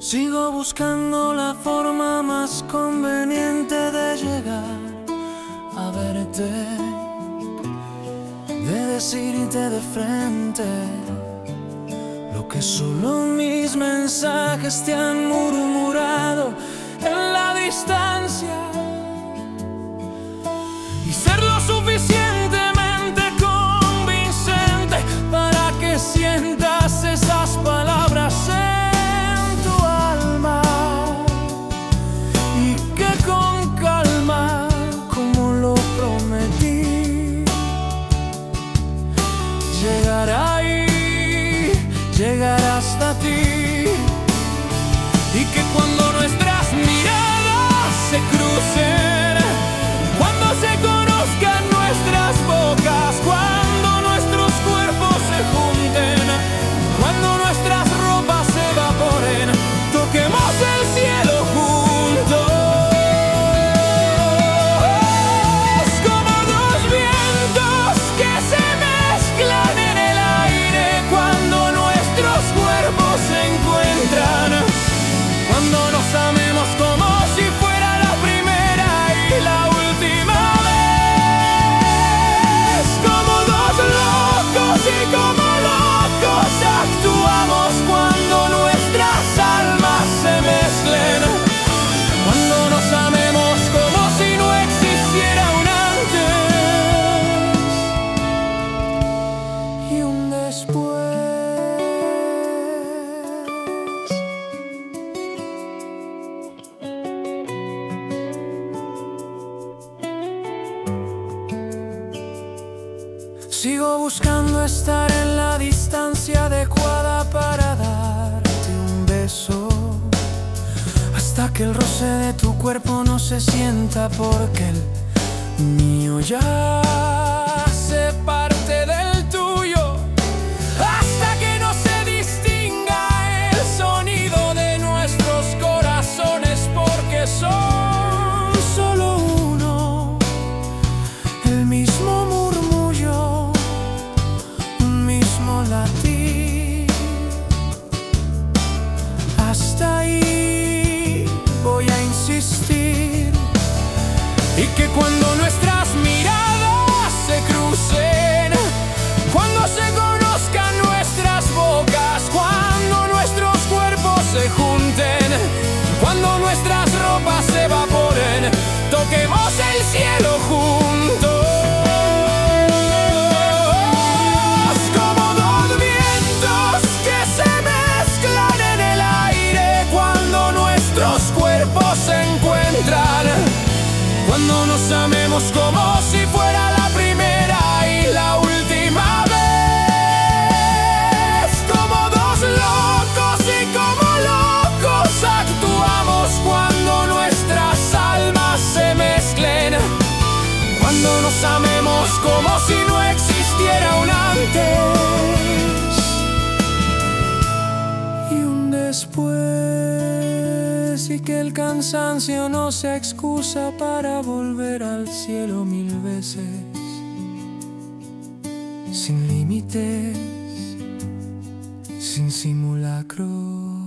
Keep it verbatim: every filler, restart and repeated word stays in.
Sigo buscando la forma más conveniente de llegar a verte, de decirte de frente lo que solo mis mensajes te han murmurado en la distancia, y ser lo suficientemente convincente para que sientas esas palabras en tu alma, y que con calma, como lo prometí, llegar ahí, llegar hasta ti, y que cuando nuestras miradas se crucen, cuando se conozcan nuestras bocas, cuando nuestros cuerpos se junten, cuando nuestras ropas se evaporen, toquemos el cielo juntos, como dos vientos que se mezclan en el aire cuando nuestros cuerpos se encuentran, cuando nos amemos como si fuera la primera y la última vez, como dos locos y como locos actuamos cuando nuestras almas se mezclen, cuando nos amemos como si no existiera un antes y un después. Sigo buscando estar en la distancia adecuada para darte un beso, hasta que el roce de tu cuerpo no se sienta, porque el mío ya hace parte del tuyo, hasta que no se distinga el sonido de nuestros corazones, porque son solo uno, el mismo murmullo, un mismo latir. Hasta ahí voy a insistir, y que cuando nuestras miradas se crucen, cuando se conozcan nuestras bocas, cuando nuestros cuerpos se junten, cuando nuestras ropas se evaporen, toquemos el cielo juntos, como dos vientos que se mezclan en el aire cuando nuestros cuerpos se encuentran, cuando nos amemos como si fuera la primera y la última vez, como dos locos y como locos actuamos cuando nuestras almas se mezclen, cuando nos amemos como si no existiera un antes y un después, y que el cansancio no sea excusa para volver al cielo mil veces, sin límites, sin simulacros.